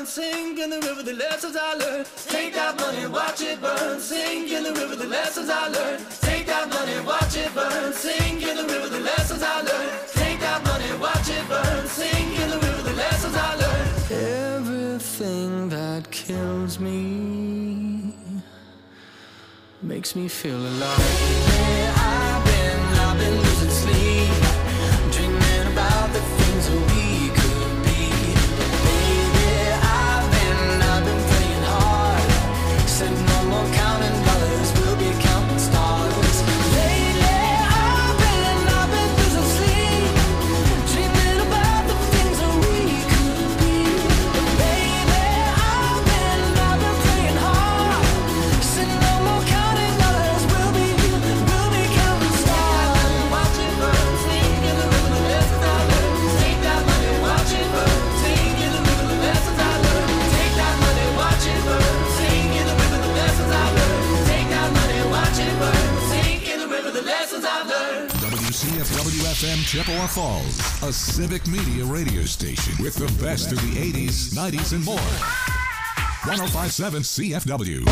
sing in the river the lessons I learned. Take that money, watch it burn. Sing in the river the lessons I learned. Take that money, watch it burn. Sing in the river the lessons I learned. Take that money, watch it burn. Sing in the river the lessons I learned. Everything that kills me makes me feel alive. Where I've been losing sleep, dreaming about the things that we could be. Baby, I've been playing hard. Said no more counting dollars, we'll be counting stars. Lately, I've been losing sleep, dreaming about the things that we could be. Baby, I've been playing hard. Said no more counting dollars, we'll be counting stars. Watch it burn, sing in the river the lessons I learned. Take that money, watch it burn, sing in the river the lessons I learned. Take that money, watch it burn, sing in the river the lessons I learned. Take that money, watch it burn, sing in the river the lessons I've learned. WCFW-FM Chippewa Falls, a civic media radio station with the best of the 80s, 90s, and more. 105.7 CFW.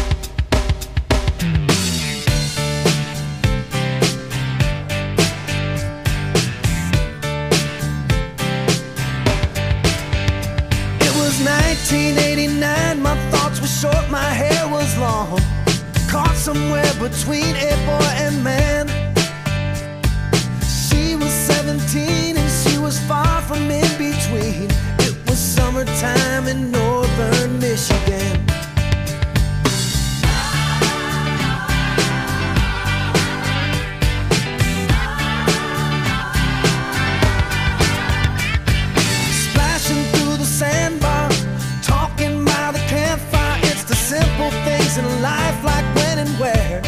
It was 1989, my thoughts were short, my hair was long. Caught somewhere between a boy and man. She was 17 and she was far from in between. It was summertime in northern Michigan. Splashing through the sandbar, talking by the campfire. It's the simple things in life, like when and where.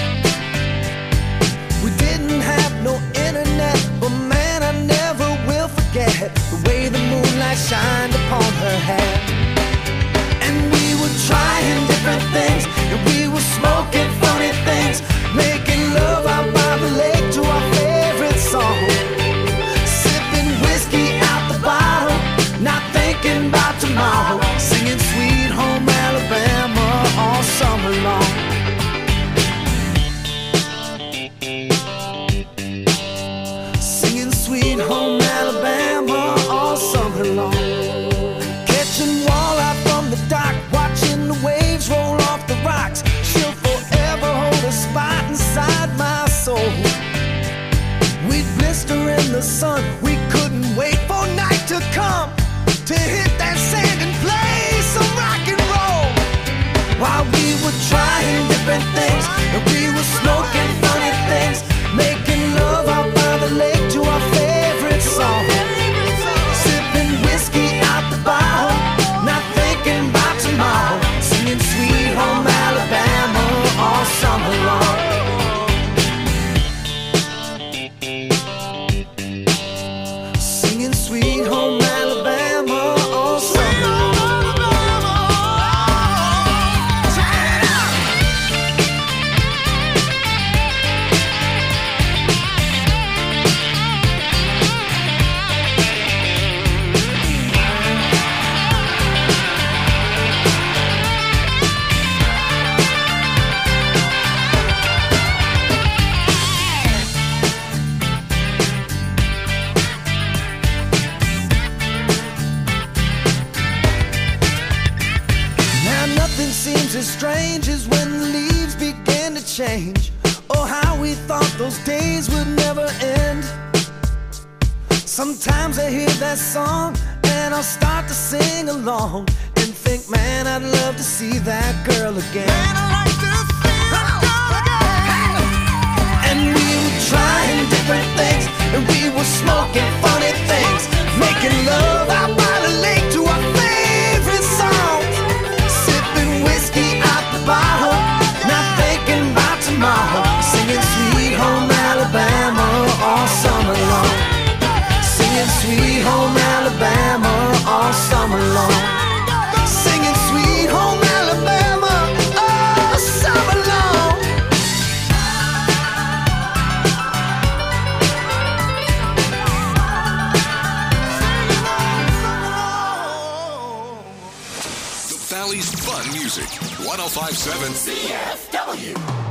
We didn't have no internet, but man, I never will forget the way the moonlight shined upon her hair. And we were trying different things, and we were smoking funny things, making love out by the lake to our favorite song. Sipping whiskey out the bottle, not thinking about tomorrow, singing Sweet Home Alabama all summer long. Singing Sweet Home Alabama all summer long. Catching walleye from the dock, watching the waves roll off the rocks. She'll forever hold a spot inside my soul. We'd blister in the sun, we couldn't wait for night to come to hit that sand and play some rock and roll. While we were trying different things, and we were smoking funny things, making love out by the lake to our favorite song. Sipping whiskey out the bottle, not thinking about tomorrow, singing Sweet Home Alabama all summer long. Singing Sweet Home Alabama all summer long. Now nothing seems as strange as when the leaves begin to change. Oh, how we thought those days would never end. Sometimes I hear that song and I'll start to sing along and think, man, I'd love to see that girl again. Man, I'd like to see that girl again. And we were trying different things, and we were smoking funny things, making love out by the lake to our favorite songs. Sipping whiskey out the bottle, not thinking about tomorrow, singing Sweet Home Alabama all summer long. Singing Sweet Home Alabama all summer long. Singing Sweet Home Alabama all summer long. Valley's fun music. 105.7 CFW.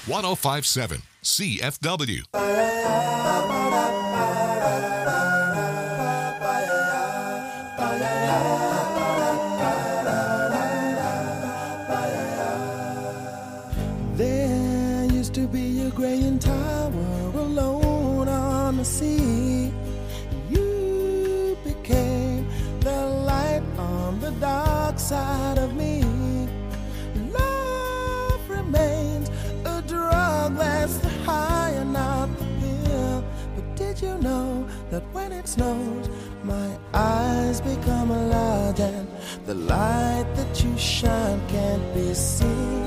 1057 CFW. There used to be a graying tower alone on the sea. You became the light on the dark side of me. Love remains a drug that's the high and not the pill. But did you know that when it snows, my eyes become large and the light that you shine can't be seen?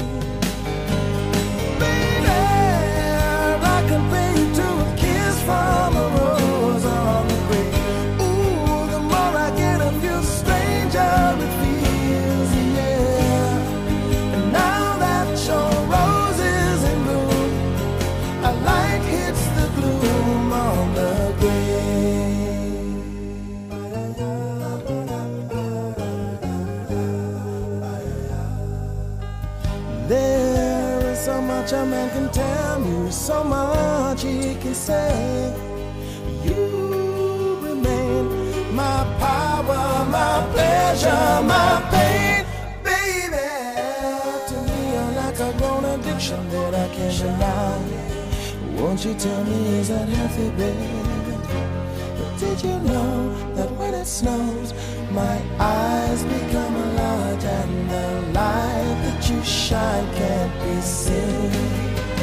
I compare you to a kiss from a rose on the grave. Ooh, the more I get of you, the stranger it feels, yeah. And now that your rose is in bloom, a light hits the gloom on the grave. There is so much a man can tell you, so much he can say. You remain my power, my pleasure, my pain, baby. To me you're like a grown addiction that I can't deny. Won't you tell me, is that healthy, baby? But did you know that when it snows, my eyes become large and the light that you shine can't be seen?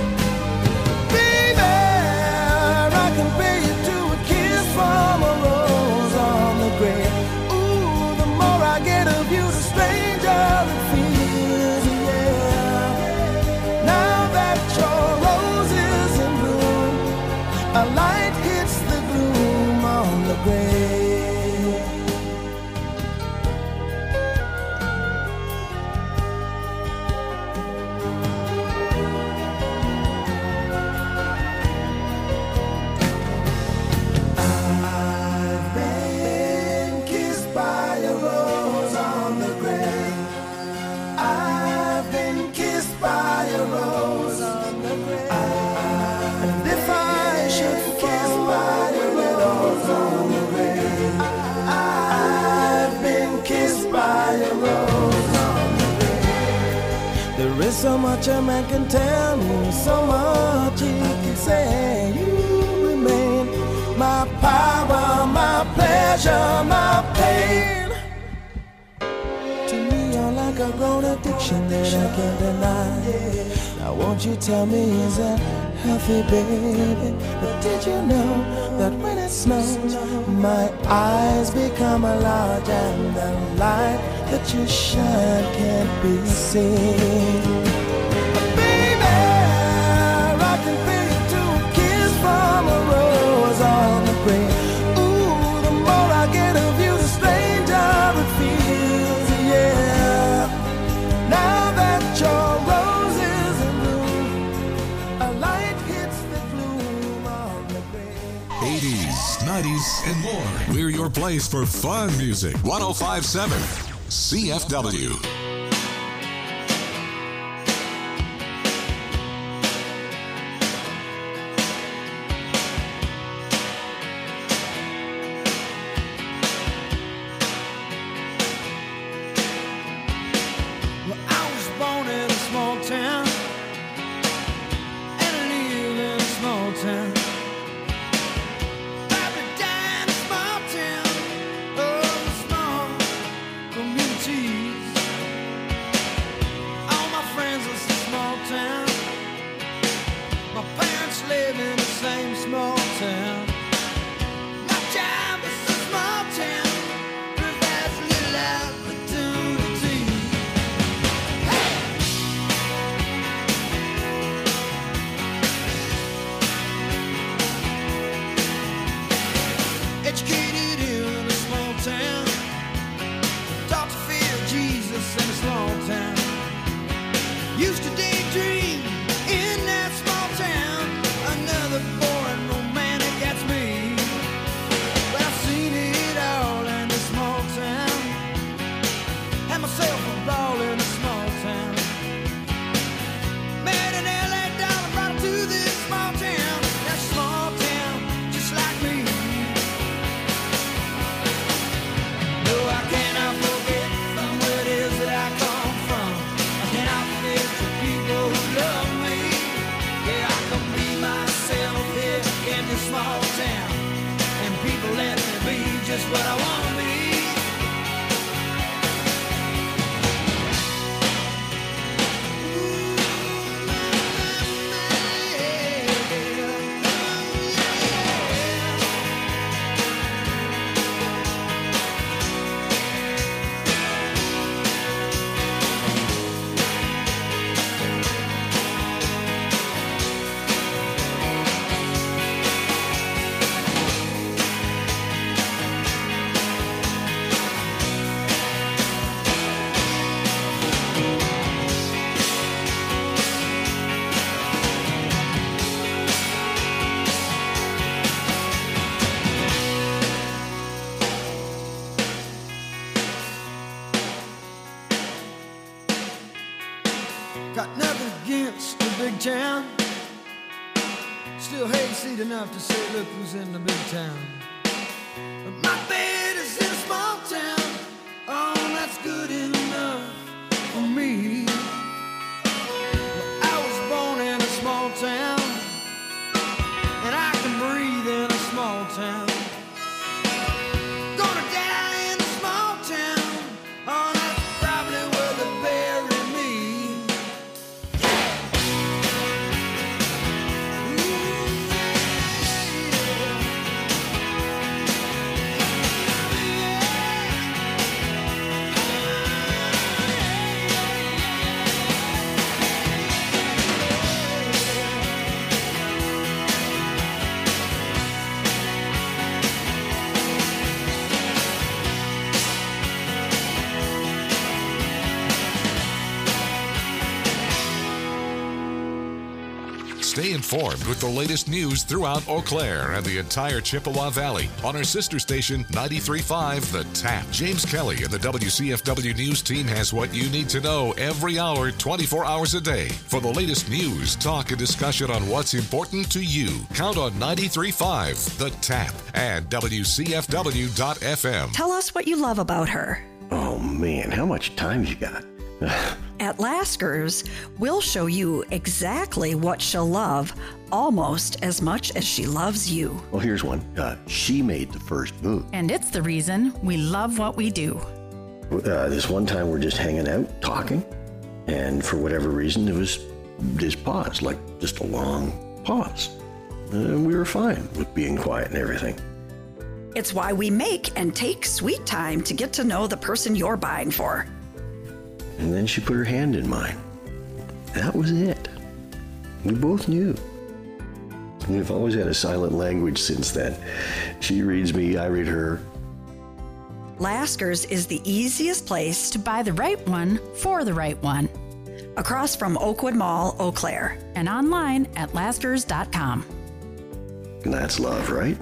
I compare you to a kiss from a rose on the grave. Ooh, the more I get of you, the stranger it feels, yeah. Now that your rose is in bloom, a light hits the gloom on the grave. There is so much a man can tell me, so much he can say. You remain my power, my pleasure, my pain. To me you're like a grown addiction that I can't deny. Now won't you tell me, is that healthy, baby? But did you know that when it snows, my eyes become large and the light that you shine can't be seen? Baby, I can feel you to a kiss from a rose on the grave. Ooh, the more I get of you, the stranger it feels, yeah. Now that your rose is in bloom, a light hits the gloom on the grave. 80s, 90s, and more. We're your place for fun music. 1057 CFW. Well, I was born in a small town and I live in a small town. Probably died in a small town. Oh, small communities. All my friends live in a small town. My parents live in the same small town. My job is a small town. Provides little opportunity. Educated in a small town, taught to fear Jesus in a small town. Used to daydream in that small town. Another boring romantic, that's me. But I've seen it all in a small town. Had myself a ball in a small town. Met an LA dollar It's the big town. Still hayseed enough to say, look who's in the big town. But my bed is in a small town. Oh, that's good enough for me. Well, I was born in a small town, and I can breathe in a small town. Gonna die in a small town. Oh, that's probably where they bury me. Stay informed with the latest news throughout Eau Claire and the entire Chippewa Valley on our sister station 93.5 The Tap. James Kelly and the WCFW News team has what you need to know every hour, 24 hours a day. For the latest news, talk, and discussion on what's important to you, count on 93.5 The Tap and WCFW.FM. Tell us what you love about her. Oh, man, how much time you got? At Lasker's, we'll show you exactly what she'll love almost as much as she loves you. Well, here's one. She made the first move. And it's the reason we love what we do. This one time we're just hanging out, talking, and for whatever reason, it was this pause, like just a long pause. And we were fine with being quiet and everything. It's why we make and take sweet time to get to know the person you're buying for. And then she put her hand in mine. That was it. We both knew. We've always had a silent language since then. She reads me, I read her. Lasker's is the easiest place To buy the right one for the right one. across from Oakwood Mall, Eau Claire. And online at laskers.com. And that's love, right?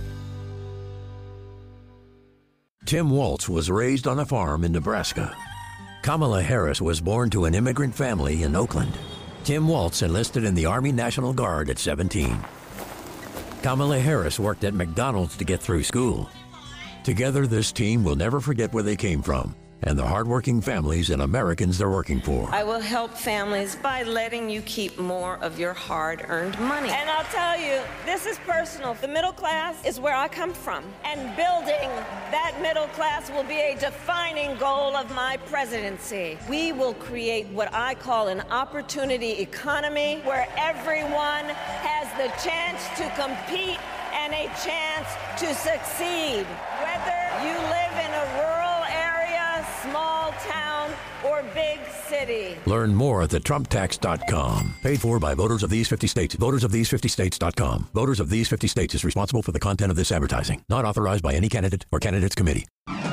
Tim Waltz was raised on a farm in Nebraska. Kamala Harris was born to an immigrant family in Oakland. Tim Waltz enlisted in the Army National Guard at 17. Kamala Harris worked at McDonald's to get through school. Together, this team will never forget where they came from and the hardworking families and Americans they're working for. I will help families by letting you keep more of your hard-earned money. And I'll tell you, this is personal. The middle class is where I come from. And building that middle class will be a defining goal of my presidency. We will create what I call an opportunity economy where everyone has the chance to compete and a chance to succeed. Whether you live in a rural area, small town, or big city. Learn more at thetrumptax.com. Paid for by voters of these 50 states. Votersofthese50states.com. Voters of these 50 states is responsible for the content of this advertising. Not authorized by any candidate or candidates committee.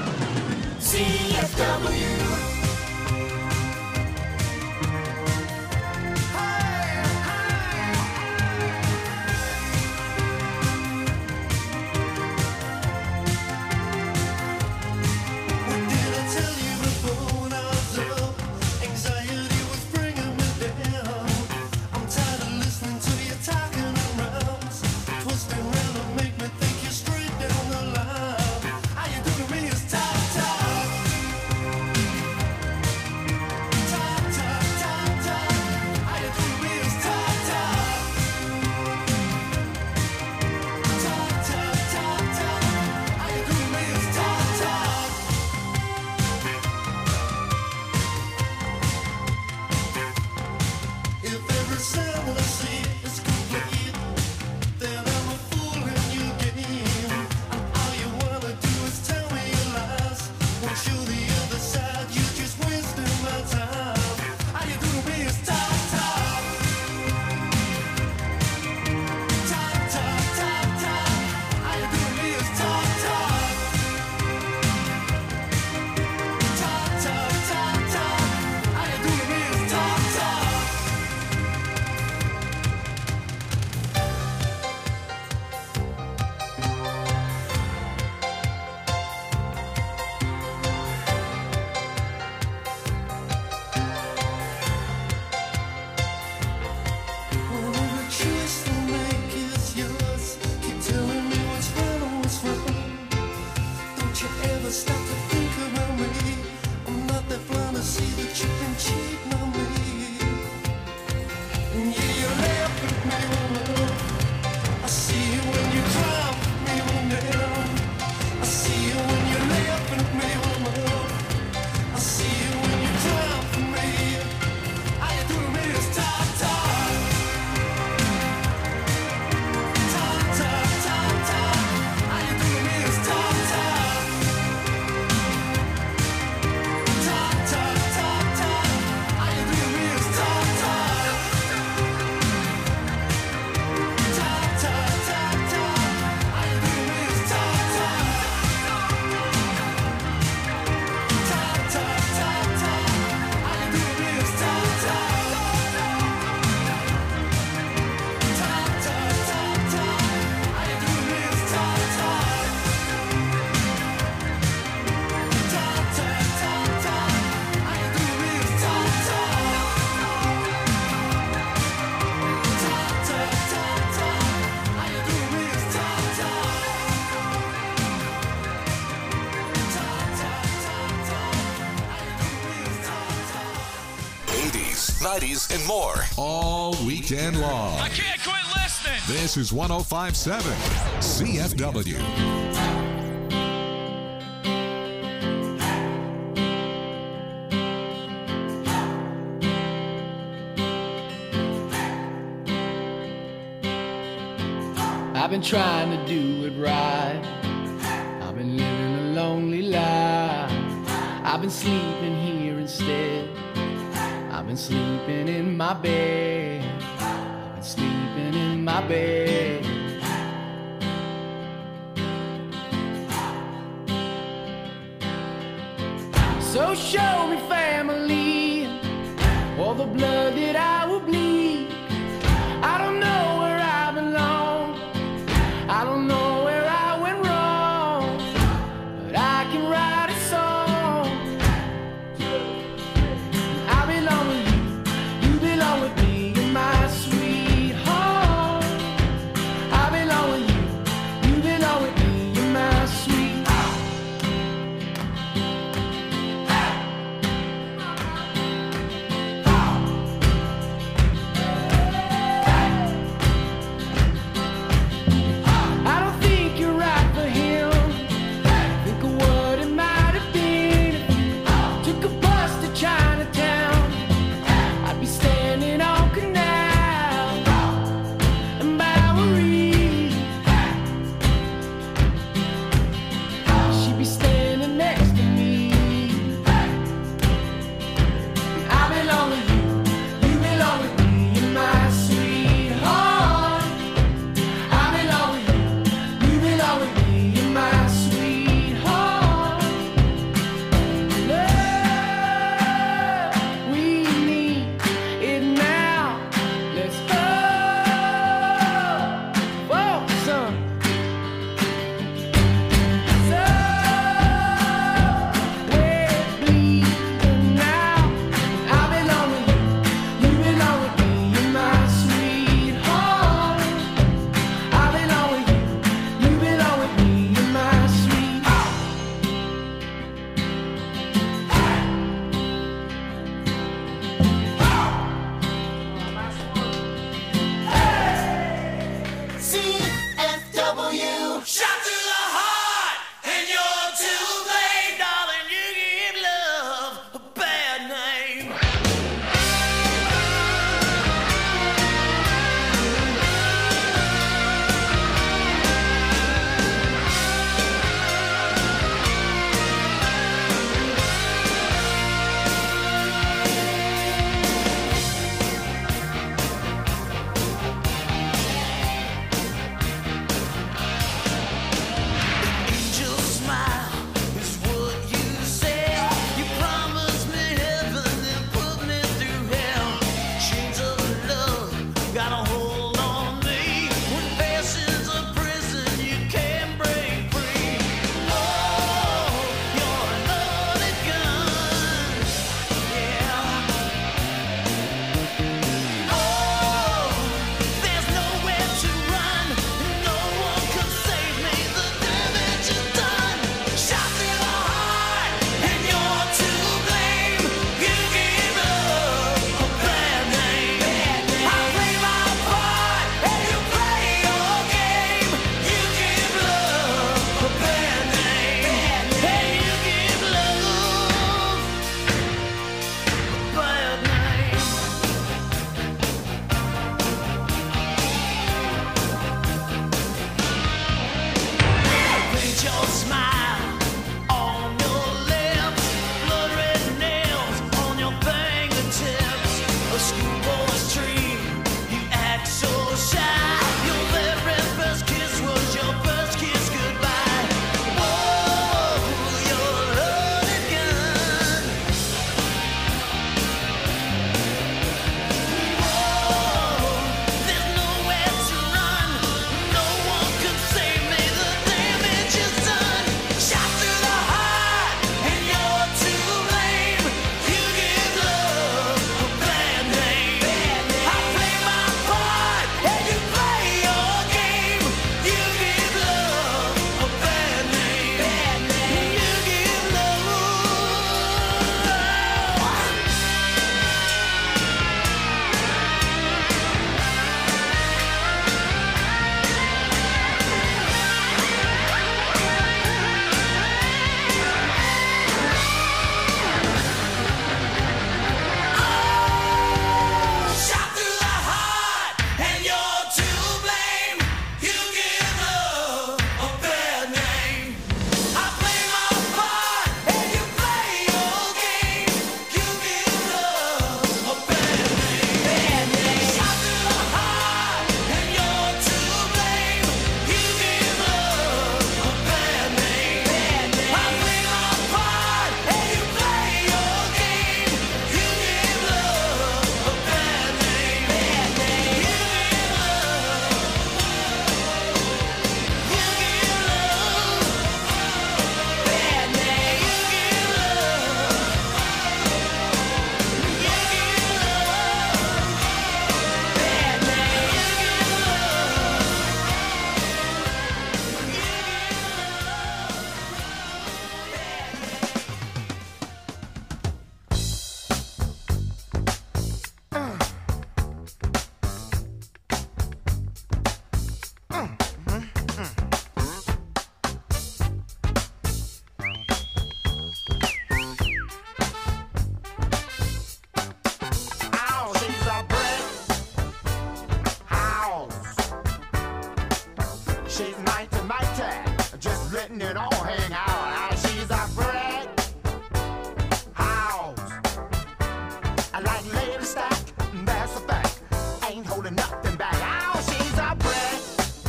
CFW. 90s, and more. All weekend long. I can't quit listening. This is 105.7 CFW. I've been trying to do it right. I've been living a lonely life. I've been sleeping here instead. I've been sleeping in my bed. I've been sleeping in my bed. So show me family, all the blood that I will bleed. I don't know where I belong. I don't know where I went wrong, but I can write a song. I belong with you, you belong with me, you're my sweetheart. holding nothing back. Oh, she's a brick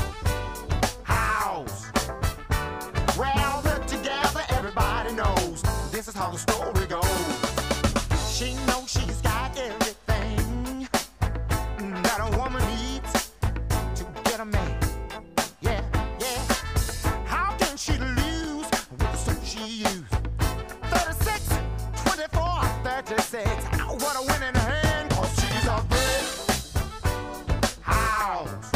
house. Well, put together, everybody knows this is how the story goes. She knows she's got everything that a woman needs to get a man. Yeah, yeah. How can she lose with the suit she used? 36, 24, 36. Oh, what a winning hand, 'cause she's a brick house.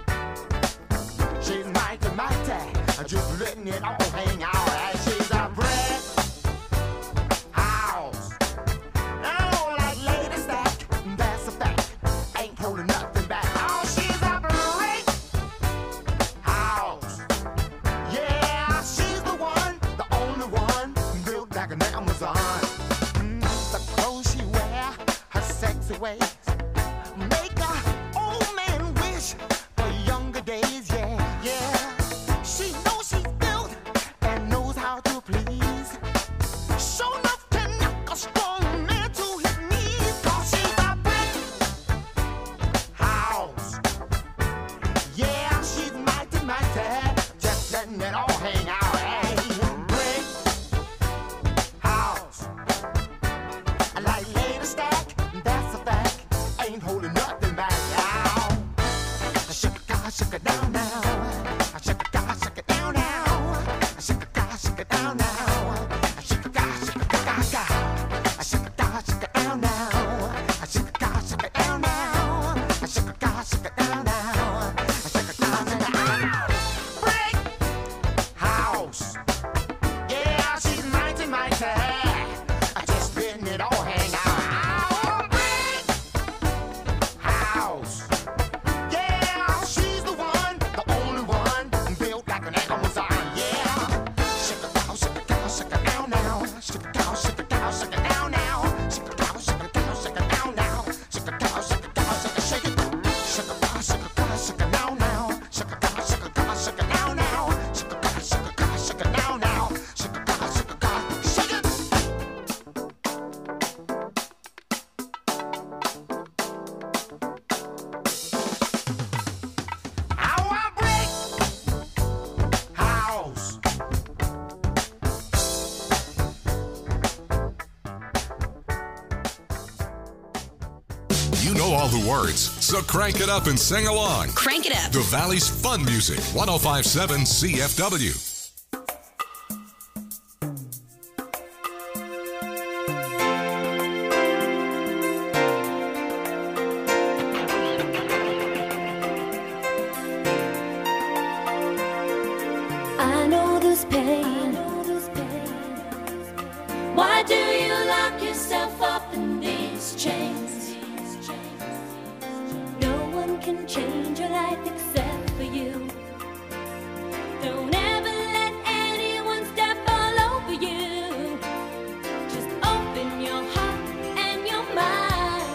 She's mighty, just letting it all hang out. And she's a brick house. Oh, like Lady Stack, that's a fact. Ain't holding nothing back. Oh, she's a brick house. Yeah, she's the one, the only one, built like an Amazon. The clothes she wear, her sexy ways, make a old man wish for younger days. Yeah, yeah. She knows she's built and knows how to please. Show enough to knock a strong man to his knees. 'Cause she's a brick house. Yeah, she's mighty, just letting it all hang out. Hey, brick house. Like Lady Stack, that's a fact. Ain't holding nothing back. Ow. Shake it down now. Shake it down now. Shake it down now. Shake it down now. Shake it down now. Shake it down now. Shake it down now. Brick house. Yeah, she's mighty. Just letting it all hang out. Brick house. Yeah, she's the one, the only one, built like an Amazon. Yeah. Shake it down now. Shake it down now. Shake it down now. Shake it down now. Shake it. Shake it down now. Shake it down now. Shake it down now. Shake it down now. Shake it. Our brick house. You know all the words, so crank it up and sing along. Crank it up. The Valley's fun music, 105.7 CFW. I know this pain. Why do you lock yourself up in these chains? No one can change your life except for you. Don't ever let anyone step all over you. Just open your heart and your mind.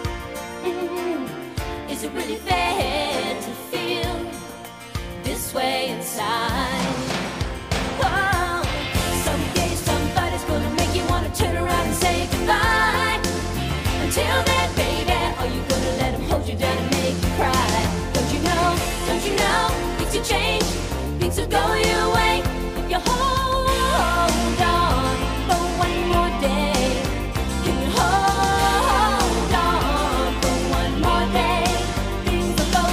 Is it really fair to feel this way inside? Whoa. Someday somebody's gonna make you wanna turn around and say goodbye. Until then, baby, are you gonna let him hold you down and make you cry? Don't you know, things will change, things will go your way if you hold on for one more day. Can you hold on for one more day? Things will go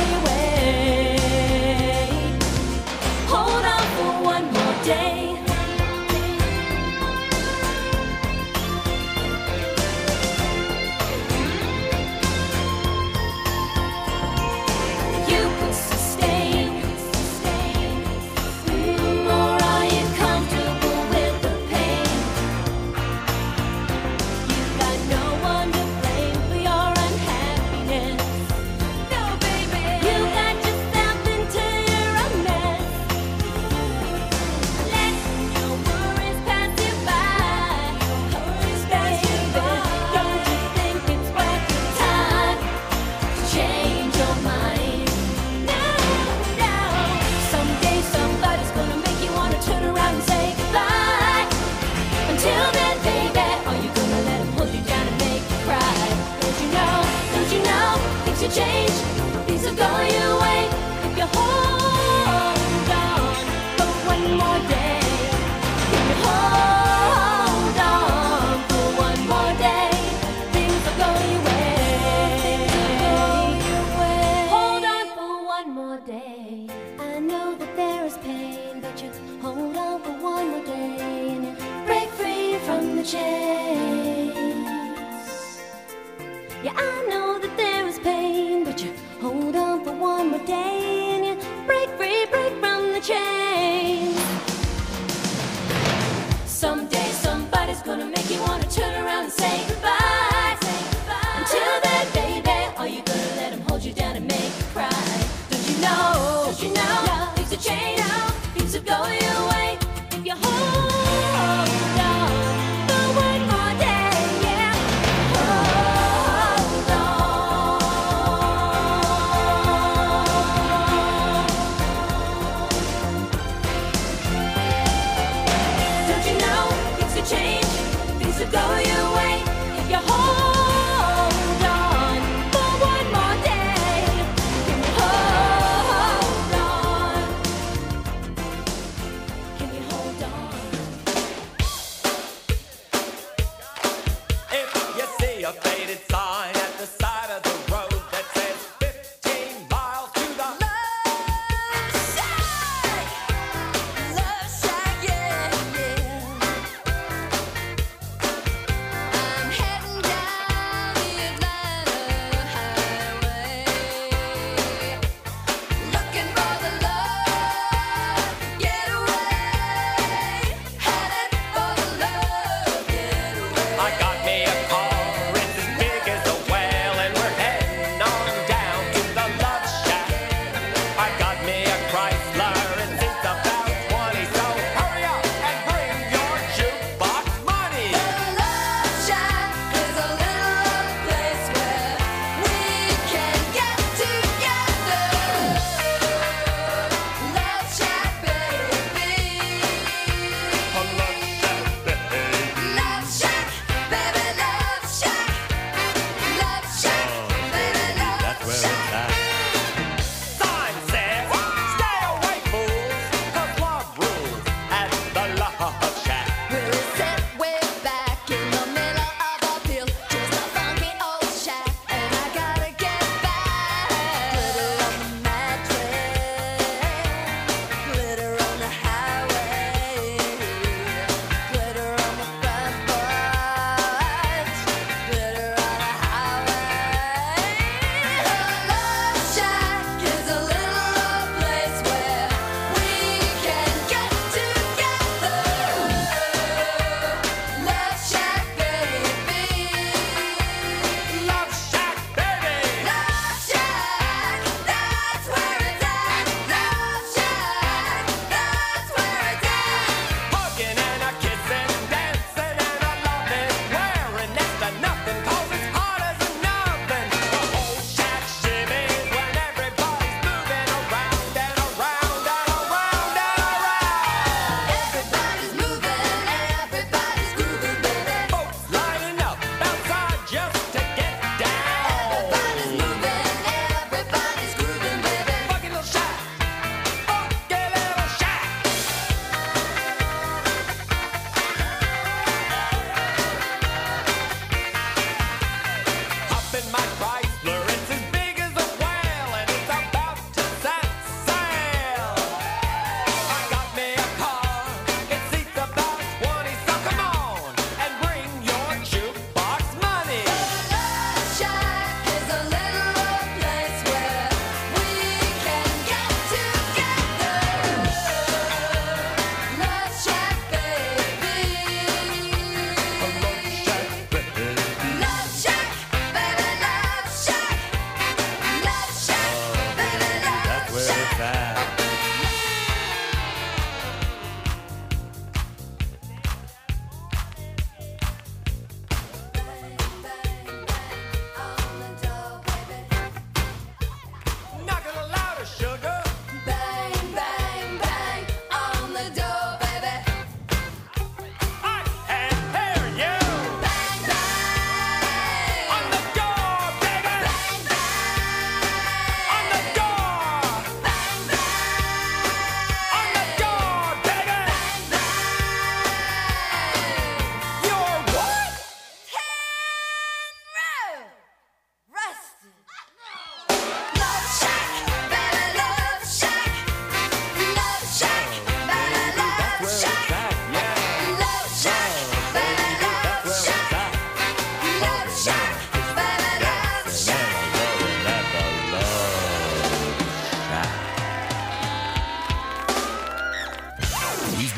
things you change, things will go your way if you hold on for one more day. If you hold on for one more day, things will go your way. Hold on for one more day. I know that there is pain, but you hold on for one more day and you break free from the chains. Yeah, I know that there is pain, but you hold on for one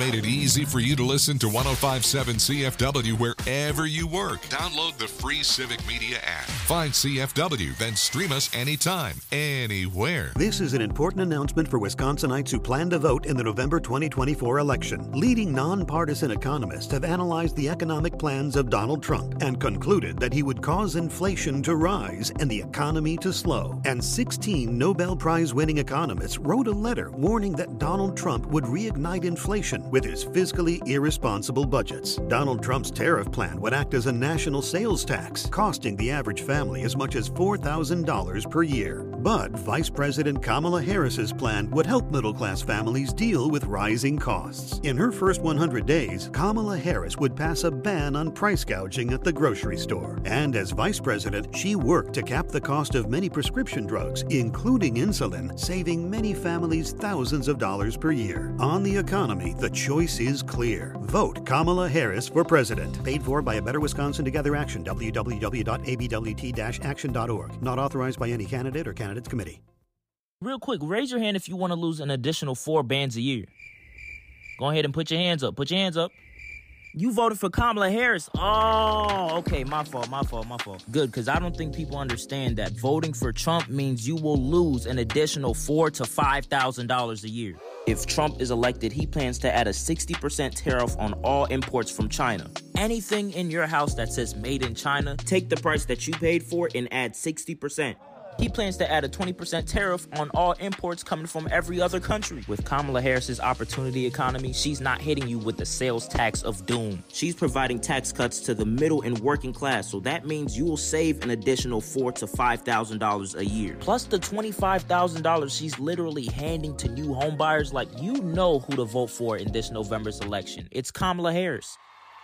made it easy for you to listen to 105.7 CFW wherever you work. Download the free Civic Media app. Find CFW, then stream us anytime, anywhere. This is an important announcement for Wisconsinites who plan to vote in the November 2024 election. Leading nonpartisan economists have analyzed the economic plans of Donald Trump and concluded that he would cause inflation to rise and the economy to slow. And 16 Nobel Prize-winning economists wrote a letter warning that Donald Trump would reignite inflation with his fiscally irresponsible budgets. Donald Trump's tariff plan would act as a national sales tax, costing the average family as much as $4,000 per year. But Vice President Kamala Harris's plan would help middle-class families deal with rising costs. In her first 100 days, Kamala Harris would pass a ban on price gouging at the grocery store. And as Vice President, she worked to cap the cost of many prescription drugs, including insulin, saving many families thousands of dollars per year. On the economy, the choice is clear. Vote Kamala Harris for president. Paid for by A Better Wisconsin Together Action, www.abwt-action.org. Not authorized by any candidate or candidates committee. Real quick, raise your hand if you want to lose an additional 4 bands a year. Go ahead and put your hands up. Put your hands up. You voted for Kamala Harris. Oh, okay. My fault. Good, because I don't think people understand that voting for Trump means you will lose an additional $4,000 to $5,000 a year. If Trump is elected, he plans to add a 60% tariff on all imports from China. Anything in your house that says made in China, take the price that you paid for and add 60%. He plans to add a 20% tariff on all imports coming from every other country. With Kamala Harris's opportunity economy, she's not hitting you with the sales tax of doom. She's providing tax cuts to the middle and working class, so that means you will save an additional $4,000 to $5,000 a year. Plus the $25,000 she's literally handing to new homebuyers. Like, you know who to vote for in this November's election. It's Kamala Harris.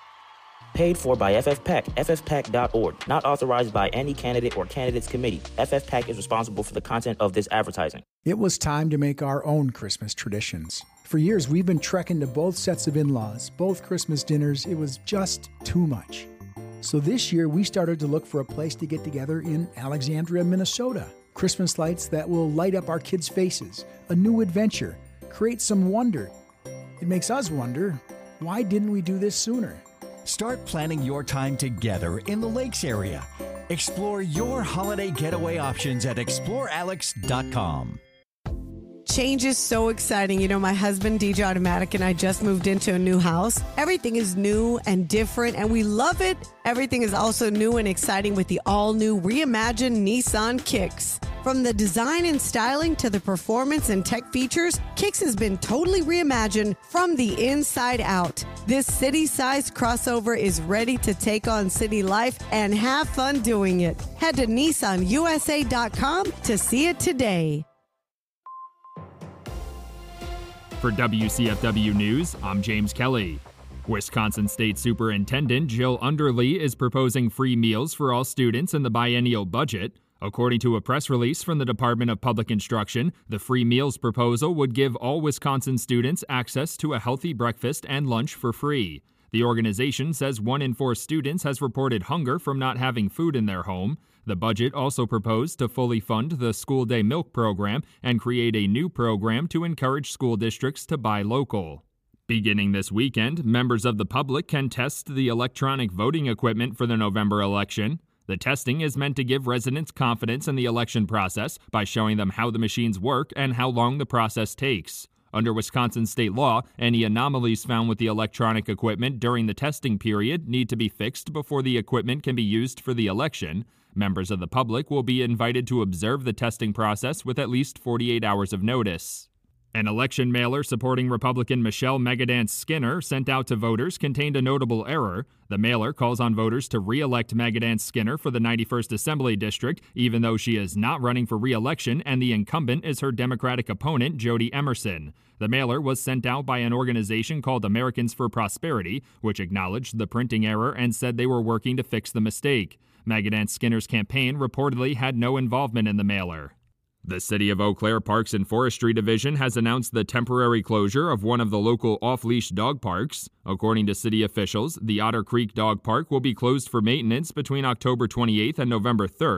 Paid for by FFPAC, ffpac.org. Not authorized by any candidate or candidates committee. FFPAC is responsible for the content of this advertising. It was time to make our own Christmas traditions. For years, we've been trekking to both sets of in-laws, both Christmas dinners. It was just too much. So this year, we started to look for a place to get together in Alexandria, Minnesota. Christmas lights that will light up our kids' faces. A new adventure. Create some wonder. It makes us wonder, why didn't we do this sooner? Start planning your time together in the Lakes area. Explore your holiday getaway options at explorealex.com. Change is so exciting. You know, my husband, DJ Automatic, and I just moved into a new house. Everything is new and different, and we love it. Everything is also new and exciting with the all-new reimagined Nissan Kicks. From the design and styling to the performance and tech features, Kicks has been totally reimagined from the inside out. This city-sized crossover is ready to take on city life and have fun doing it. Head to NissanUSA.com to see it today. For WCFW News, I'm James Kelly. Wisconsin State Superintendent Jill Underly is proposing free meals for all students in the biennial budget. According to a press release from the Department of Public Instruction, the free meals proposal would give all Wisconsin students access to a healthy breakfast and lunch for free. The organization says 1 in 4 students has reported hunger from not having food in their home. The budget also proposed to fully fund the school day milk program and create a new program to encourage school districts to buy local. Beginning this weekend, members of the public can test the electronic voting equipment for the November election. The testing is meant to give residents confidence in the election process by showing them how the machines work and how long the process takes. Under Wisconsin state law, any anomalies found with the electronic equipment during the testing period need to be fixed before the equipment can be used for the election. Members of the public will be invited to observe the testing process with at least 48 hours of notice. An election mailer supporting Republican Michelle Megadance Skinner sent out to voters contained a notable error. The mailer calls on voters to re-elect Megadance Skinner for the 91st Assembly District, even though she is not running for re-election and the incumbent is her Democratic opponent, Jody Emerson. The mailer was sent out by an organization called Americans for Prosperity, which acknowledged the printing error and said they were working to fix the mistake. Megadance Skinner's campaign reportedly had no involvement in the mailer. The City of Eau Claire Parks and Forestry Division has announced the temporary closure of one of the local off-leash dog parks. According to city officials, the Otter Creek Dog Park will be closed for maintenance between October 28th and November 3rd.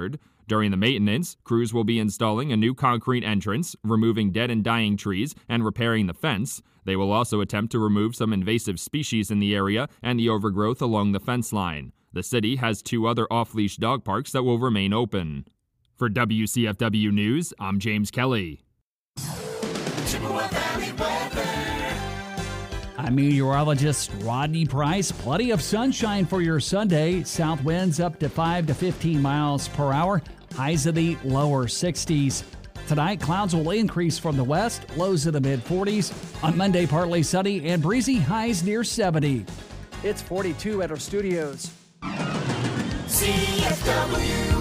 During the maintenance, crews will be installing a new concrete entrance, removing dead and dying trees, and repairing the fence. They will also attempt to remove some invasive species in the area and the overgrowth along the fence line. The city has 2 other off-leash dog parks that will remain open. For WCFW News, I'm James Kelly. Chippewa Valley weather. I'm meteorologist Rodney Price. Plenty of sunshine for your Sunday. South winds up to 5 to 15 miles per hour. Highs in the lower 60s. Tonight, clouds will increase from the west. Lows in the mid-40s. On Monday, partly sunny and breezy. Highs near 70. It's 42 at our studios. CFW.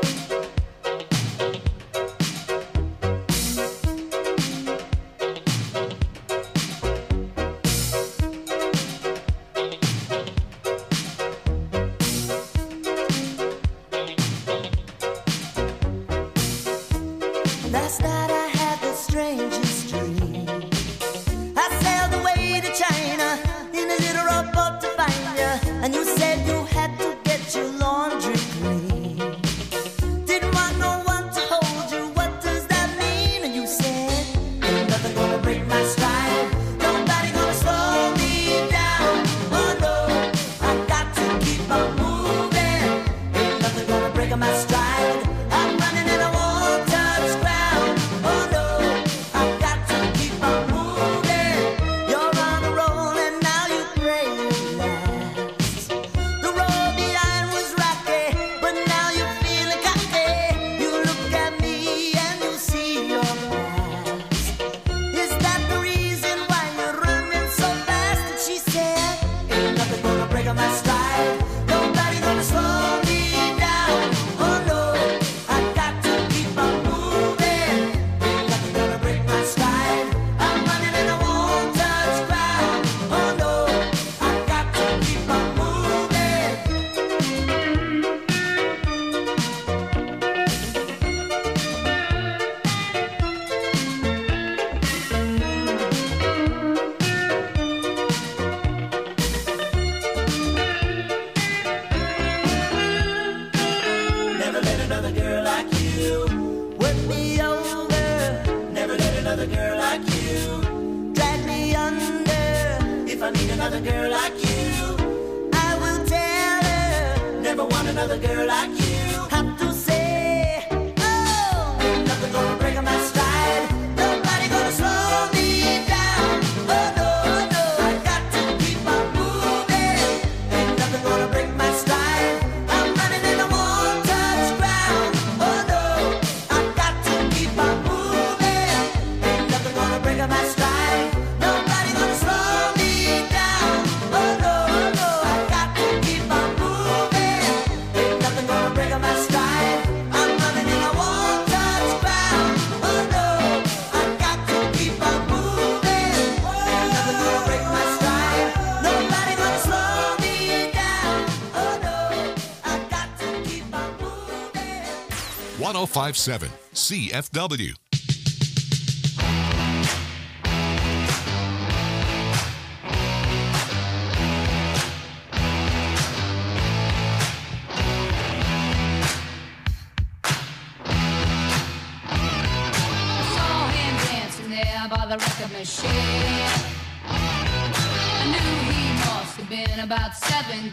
Last night I had the strangest dream. I sailed away to China in a little rowboat to find you, and you said you had to get your laundry clean. Didn't want no one to hold you, what does that mean? And you said, ain't nothing gonna break my stride, nobody gonna slow me down. Oh no, I got to keep on moving, ain't nothing gonna break my stride. I'm running and I won't touch ground. Oh no, I've got to keep on moving. You're on a roll and now you pray you last. The road behind was rocky, but now you're feeling cocky. You look at me and you see your past. Is that the reason why you're running so fast? And she said, ain't nothing gonna break on my stride, nobody gonna slow me down. Oh no, I've got to keep on moving, ain't nothing gonna break my stride. I'm running and I won't touch ground. Oh no, I've got to keep on moving. Never let another girl like you Work me over, never let another girl like you. drag me under. If I meet another girl like you, I will tell her. never want another girl like you. Have to say, oh, ain't nothing gonna break on my stride. Nobody gonna slow me down. Oh no, no, I got to keep on moving. Ain't nothing gonna break my stride. I'm running and I won't touch ground. Oh no, I've got to keep on moving. Ain't nothing gonna break on my stride. Nobody gonna slow me down. Oh no, no, I've got to keep on moving. Ain't nothing gonna break on my stride. I'm running and I won't touch ground. Oh no, I've got to keep on moving. Ain't nothing gonna break my stride. Nobody gonna slow me down. Oh no, I've got to keep on moving. 1057 CFW. Saw him dancing there by the record machine. I knew he must have been about 17.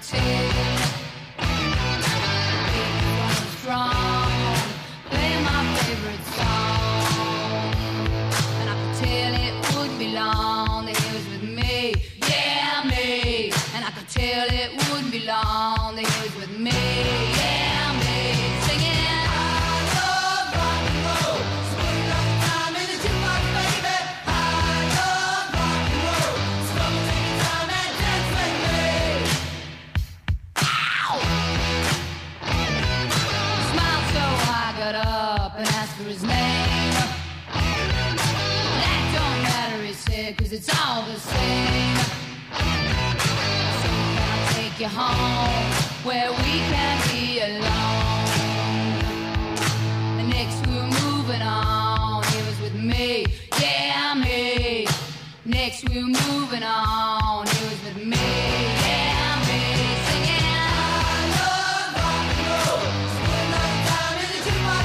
He was strong, playing my favorite song, and I could tell it wouldn't be long that he was with me, yeah me. And I could tell it wouldn't be long that he was with me, yeah me. Singing, I love rock and roll. Spend up time in the jukebox, baby. I love rock and roll. So take your time and dance with me. Ow! Smiled so I got up and asked for his name. That don't matter, he said, 'cause it's all the same. So can I take you home where we can be alone? And next we were moving on. He was with me, yeah me. Next we were moving on. He was with me, yeah me. Singing, I love rock and roll. Spend up time in the jukebox.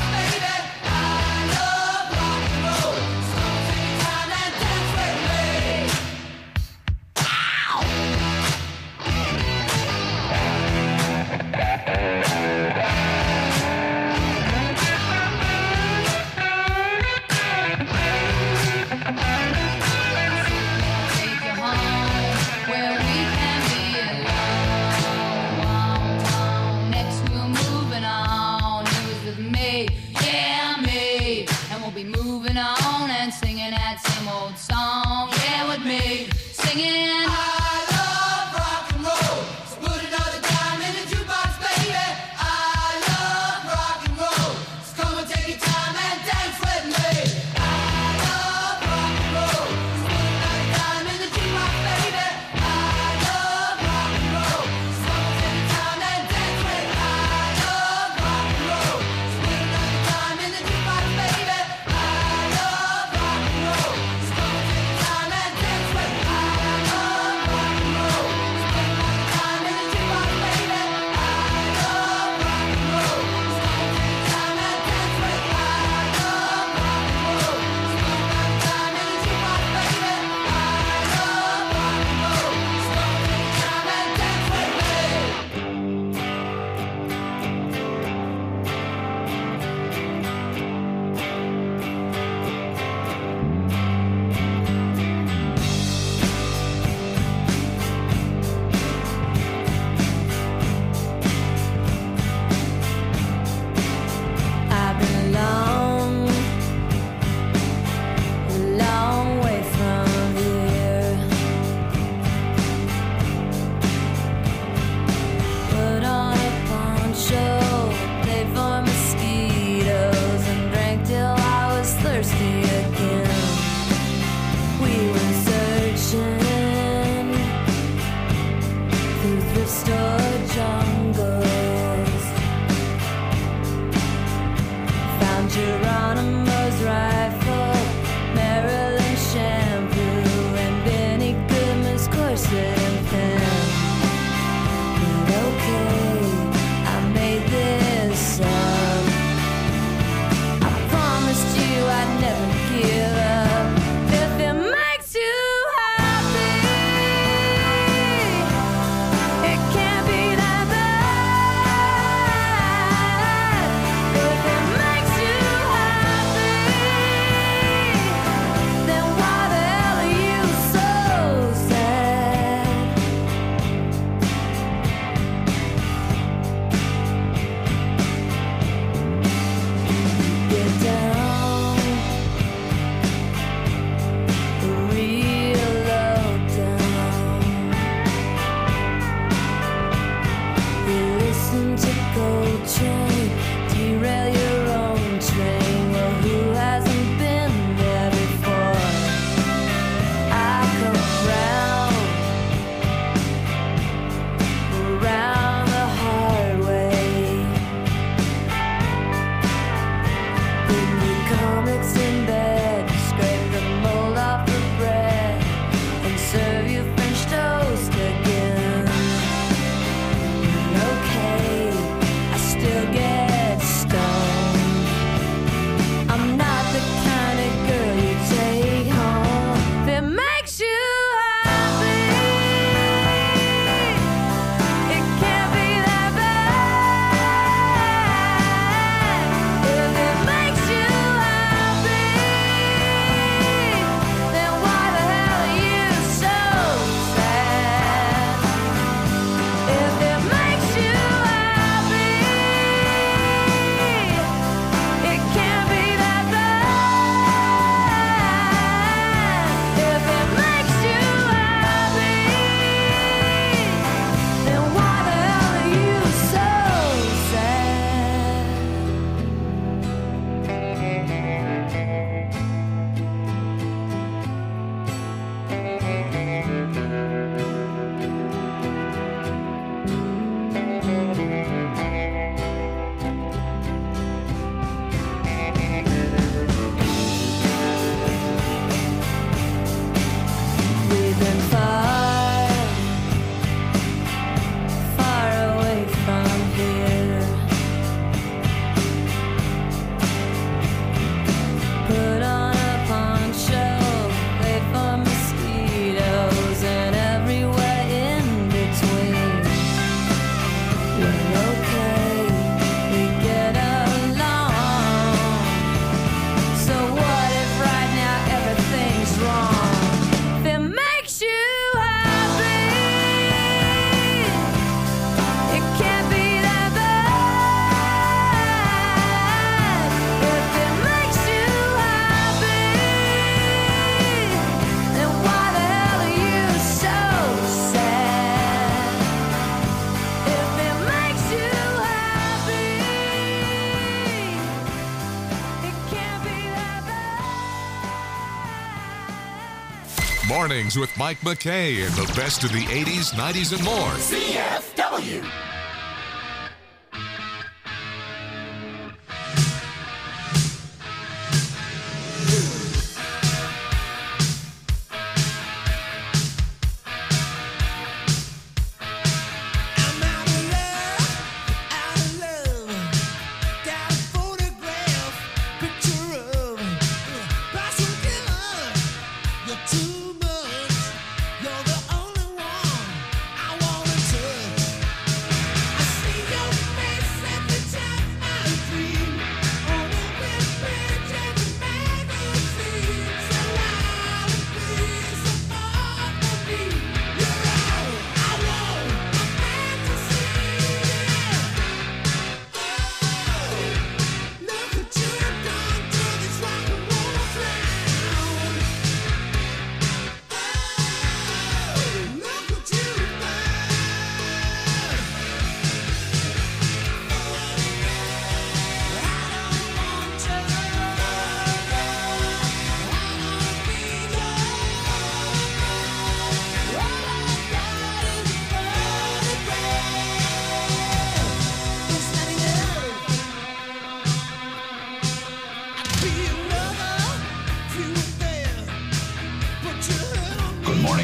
Mornings with Mike McKay and the best of the 80s, 90s, and more. CFW.